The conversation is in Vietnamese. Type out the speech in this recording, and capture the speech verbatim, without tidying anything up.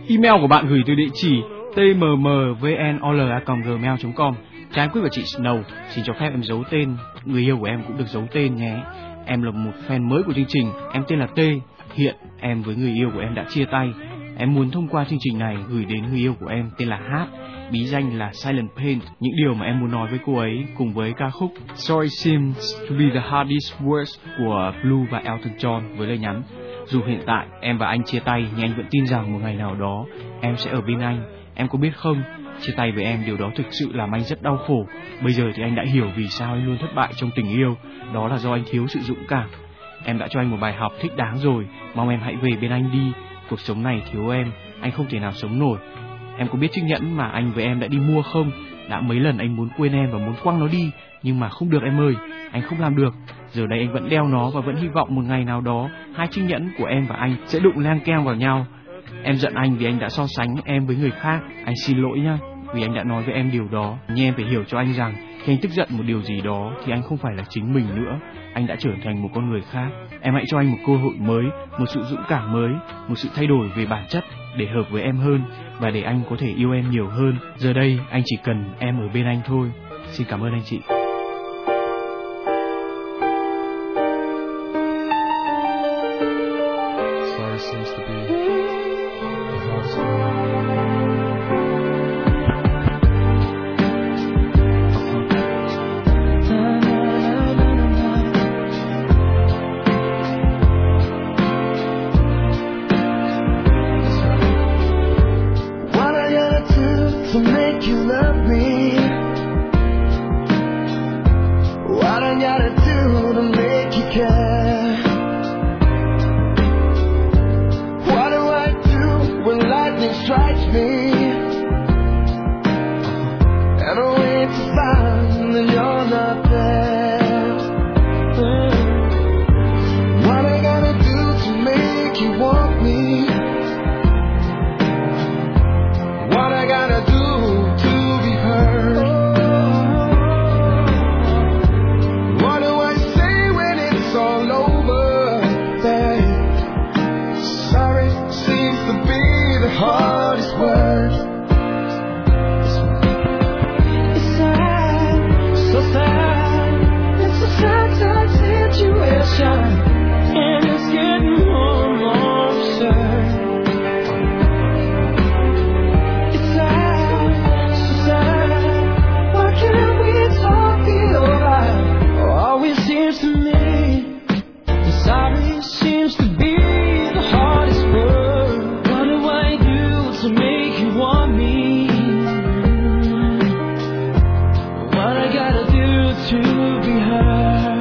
Email của bạn gửi từ địa chỉ tmmvnol a còng gmail chấm com. Chào anh Quyết và chị Snow, xin cho phép em giấu tên, người yêu của em cũng được giấu tên nhé. Em là một fan mới của chương trình, em tên là T. Hiện em với người yêu của em đã chia tay. Em muốn thông qua chương trình này gửi đến người yêu của em tên là H, bí danh là Silent Pain, những điều mà em muốn nói với cô ấy cùng với ca khúc Sorry Seems to be the Hardest Words của Blue và Elton John với lời nhắn: dù hiện tại em và anh chia tay nhưng anh vẫn tin rằng một ngày nào đó em sẽ ở bên anh. Em có biết không, chia tay với em điều đó thực sự làm anh rất đau khổ. Bây giờ thì anh đã hiểu vì sao anh luôn thất bại trong tình yêu, đó là do anh thiếu sự dũng cảm. Em đã cho anh một bài học thích đáng rồi, mong em hãy về bên anh đi. Cuộc sống này thiếu em, anh không thể nào sống nổi. Em có biết chiếc nhẫn mà anh với em đã đi mua không? Đã mấy lần anh muốn quên em và muốn quăng nó đi, nhưng mà không được em ơi, anh không làm được. Giờ đây anh vẫn đeo nó và vẫn hy vọng một ngày nào đó hai chiếc nhẫn của em và anh sẽ đụng lang keng vào nhau. Em giận anh vì anh đã so sánh em với người khác. Anh xin lỗi nhá, vì anh đã nói với em điều đó. Nhưng em phải hiểu cho anh rằng khi anh tức giận một điều gì đó thì anh không phải là chính mình nữa. Anh đã trở thành một con người khác. Em hãy cho anh một cơ hội mới, một sự dũng cảm mới, một sự thay đổi về bản chất để hợp với em hơn và để anh có thể yêu em nhiều hơn. Giờ đây anh chỉ cần em ở bên anh thôi. Xin cảm ơn anh chị. Seems to be the hardest What I gotta do to make you love me? What I gotta do to make you care? When lightning strikes me and I wait to find that you're not there. What I gotta do to make you want me? What I gotta do to be heard? What do I say when it's all over, babe? Sorry seems to be the hardest word. It's sad, so sad. It's a sad, sad situation, and it's getting more and more absurd. It's sad, so sad. Why can't we talk it over? Oh, always seems to me the sorry seems to be the hardest word. To make you want me, what I gotta do to be heard?